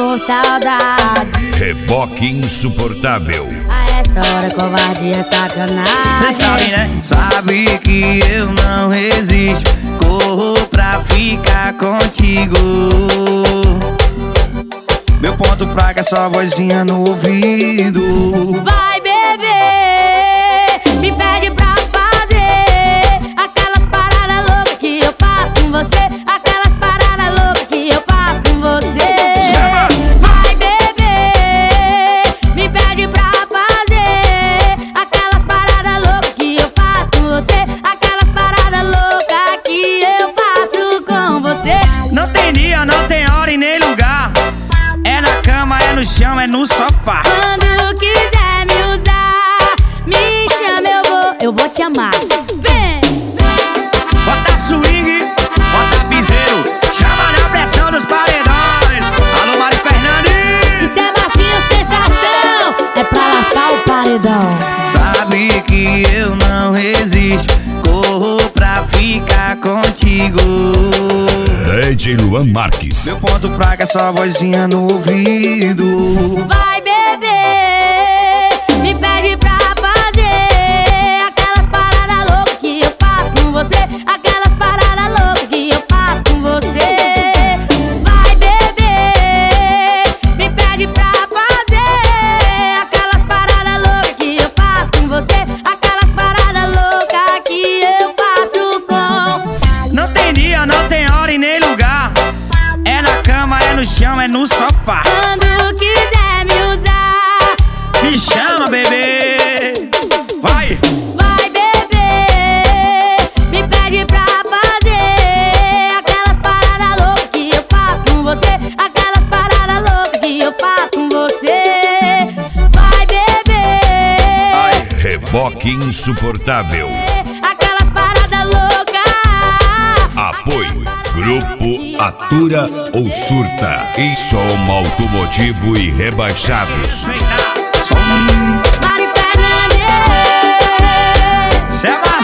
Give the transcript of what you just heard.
com saudade. Reboque insuportável. A essa hora covardia é sacanagem. Cê sabe, né? Sabe que eu não resisto. Corro pra ficar contigo. Meu ponto fraco é só vozinha no ouvido. Vai beber, me pede pra fazer aquelas paradas loucas que eu faço com você. Aquelas paradas loucas que eu faço com você. Chama! Vai beber, me pede pra fazer aquelas paradas loucas que eu faço com você. Aquelas paradas loucas que eu faço com você. Não tem dia, não tem hora e nem lugar. É na cama, é no chão, é no sofá. Quando quiser me usar, me chama, eu vou te amar. Vem, vem. Bota swing, bota piseiro. Chama na pressão dos paredões. Alô, Mari Fernandes. Isso é massinha sensação, é pra lascar o paredão. Sabe que eu não resisto. Corro pra ficar contigo. DJ Luan Marques. Meu ponto fraco é só vozinha no ouvido. Vai beber, me pede pra fazer aquelas paradas loucas que eu faço com você. Aquelas paradas loucas que eu faço com você. Vai beber, me pede pra fazer aquelas paradas loucas que eu faço com você. Aquelas paradas loucas que eu faço com. Não tem dia, não tem hora e nem lugar. É na cama, é no chão, é no sofá. Quando quiser me usar, Me chama, bebê. Vai! vai beber, me pede pra fazer aquelas paradas loucas que eu faço com você. Aquelas paradas loucas que eu faço com você. Vai beber, Reboque insuportável. aquelas paradas loucas. Apoio. Grupo Atura ou Surta. E som automotivo e rebaixados. Som. Mari Fernandes. Cê é